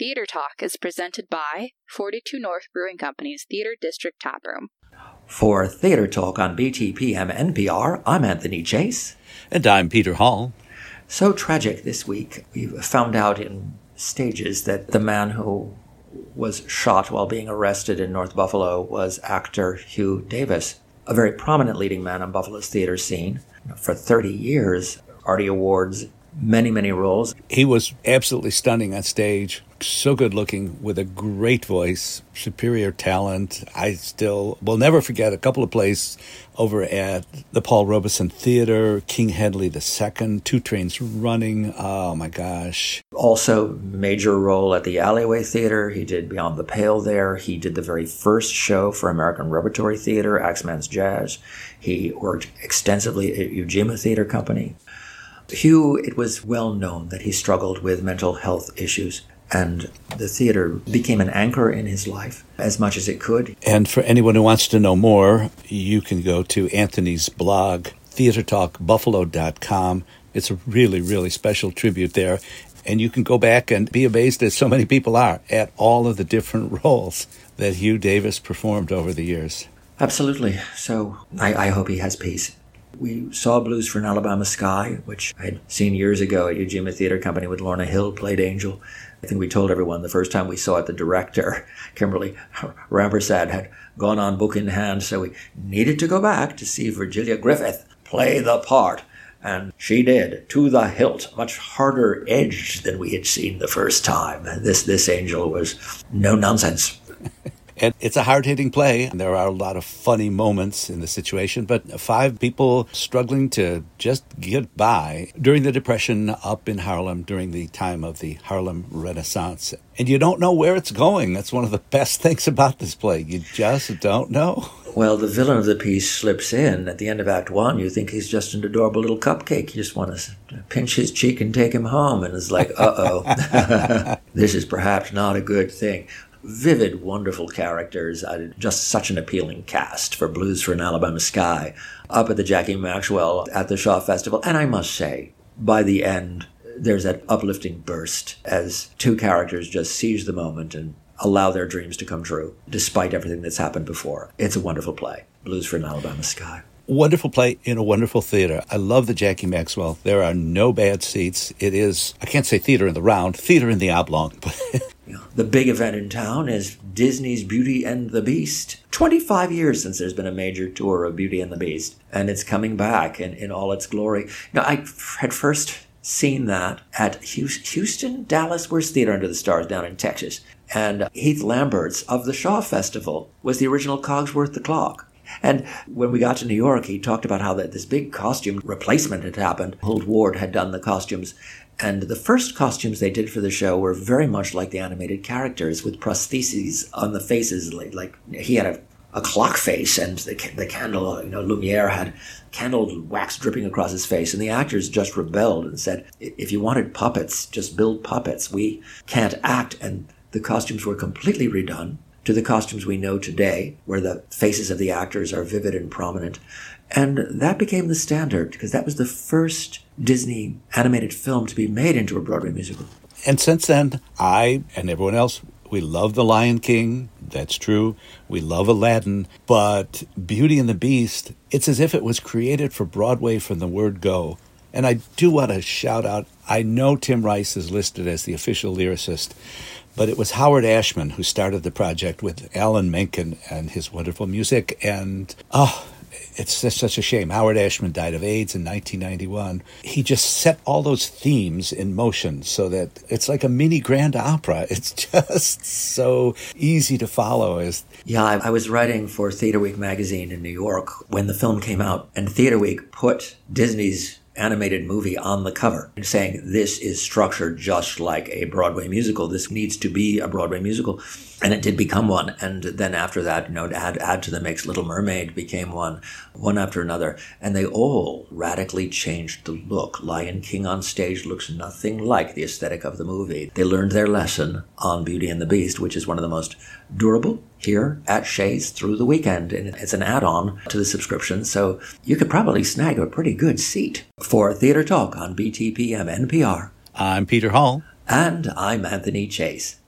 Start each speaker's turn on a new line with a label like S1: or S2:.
S1: Theater Talk is presented by 42 North Brewing Company's Theater District Taproom.
S2: For Theater Talk on BTPM NPR, I'm Anthony Chase.
S3: And I'm Peter Hall.
S2: So tragic this week. We found out in stages that the man who was shot while being arrested in North Buffalo was actor Hugh Davis, a very prominent leading man on Buffalo's theater scene. For 30 years, Artie Awards, many roles.
S3: He was absolutely stunning on stage, so good looking, with a great voice, superior talent. I still will never forget a couple of plays over at the Paul Robeson Theater, King Henry II, Two Trains Running. Oh my gosh.
S2: Also, major role at the Alleyway Theater. He did Beyond the Pale there. He did the very first show for American Repertory Theater, Axeman's Jazz. He worked extensively at Ujima Theater Company. Hugh, it was well known that he struggled with mental health issues, and the theater became an anchor in his life as much as it could.
S3: And for anyone who wants to know more, you can go to Anthony's blog, theatertalkbuffalo.com. It's a really special tribute there. And you can go back and be amazed, as so many people are, at all of the different roles that Hugh Davis performed over the years.
S2: Absolutely. So I hope he has peace. We saw Blues for an Alabama Sky, which I had seen years ago at Ujima Theater Company with Lorna Hill, played Angel. I think we told everyone the first time we saw it, the director, Kimberly Rampersad, had gone on book in hand, so we needed to go back to see Virgilia Griffith play the part. And she did, to the hilt, much harder edged than we had seen the first time. This Angel was no nonsense.
S3: And it's a hard-hitting play. There are a lot of funny moments in the situation, but 5 people struggling to just get by during the Depression up in Harlem during the time of the Harlem Renaissance. And you don't know where it's going. That's one of the best things about this play. You just don't know.
S2: Well, the villain of the piece slips in at the end of Act 1. You think he's just an adorable little cupcake. You just want to pinch his cheek and take him home. And it's like, uh-oh, this is perhaps not a good thing. Vivid, wonderful characters, just such an appealing cast for Blues for an Alabama Sky, up at the Jackie Maxwell at the Shaw Festival. And I must say, by the end, there's that uplifting burst as 2 characters just seize the moment and allow their dreams to come true, despite everything that's happened before. It's a wonderful play, Blues for an Alabama Sky.
S3: Wonderful play in a wonderful theater. I love the Jackie Maxwell. There are no bad seats. It is, I can't say theater in the round, theater in the oblong.
S2: The big event in town is Disney's Beauty and the Beast. 25 years since there's been a major tour of Beauty and the Beast, and it's coming back in all its glory. Now, I had first seen that at Houston, Dallas, where's Theater Under the Stars down in Texas? And Heath Lambert's of the Shaw Festival was the original Cogsworth the Clock. And when we got to New York, he talked about how this big costume replacement had happened. Holt Ward had done the costumes. And the first costumes they did for the show were very much like the animated characters, with prostheses on the faces. Like he had a clock face, and the candle, Lumiere had candle wax dripping across his face. And the actors just rebelled and said, if you wanted puppets, just build puppets. We can't act. And the costumes were completely redone to the costumes we know today, where the faces of the actors are vivid and prominent. And that became the standard, because that was the first Disney animated film to be made into a Broadway musical.
S3: And since then, I and everyone else, we love The Lion King. That's true. We love Aladdin. But Beauty and the Beast, it's as if it was created for Broadway from the word go. And I do want to shout out, I know Tim Rice is listed as the official lyricist, but it was Howard Ashman who started the project with Alan Menken and his wonderful music. And, it's just such a shame. Howard Ashman died of AIDS in 1991. He just set all those themes in motion so that it's like a mini grand opera. It's just so easy to follow.
S2: Yeah, I was writing for Theater Week magazine in New York when the film came out, and Theater Week put Disney's animated movie on the cover, saying this is structured just like a Broadway musical. This needs to be a Broadway musical. And it did become one. And then after that, add to the mix, Little Mermaid became one after another. And they all radically changed the look. Lion King on stage looks nothing like the aesthetic of the movie. They learned their lesson on Beauty and the Beast, which is one of the most durable here at Shea's through the weekend. And it's an add-on to the subscription, so you could probably snag a pretty good seat. For Theater Talk on BTPM NPR,
S3: I'm Peter Hall.
S2: And I'm Anthony Chase.